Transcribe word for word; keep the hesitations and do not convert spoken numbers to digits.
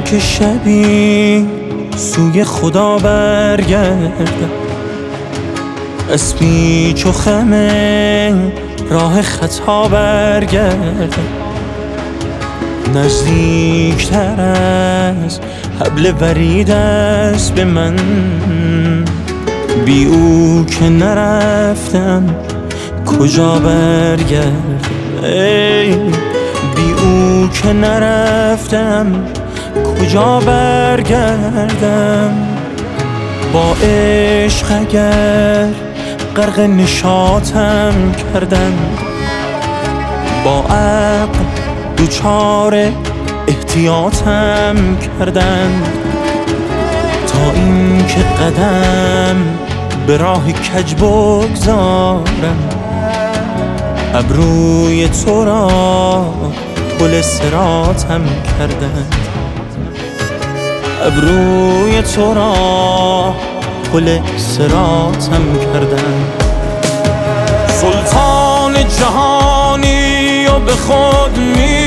من که شبی سوی خدا برگردم، اسبی چو خمه راه خطا برگردم، نزدیکتر از حبل ورید است به من، بی او که نرفتم کجا برگردم، ای بی او که نرفتم کجا برگردم. با عشق اگر غرق نشاطم کردن، با عقل دوچار احتیاطم کردن، تا این که قدم به راه کج بگذارم، ابروی تو را پل صراطم کردن، ابروی تو را پل صراطم کردن. سلطان جهانی و به خود می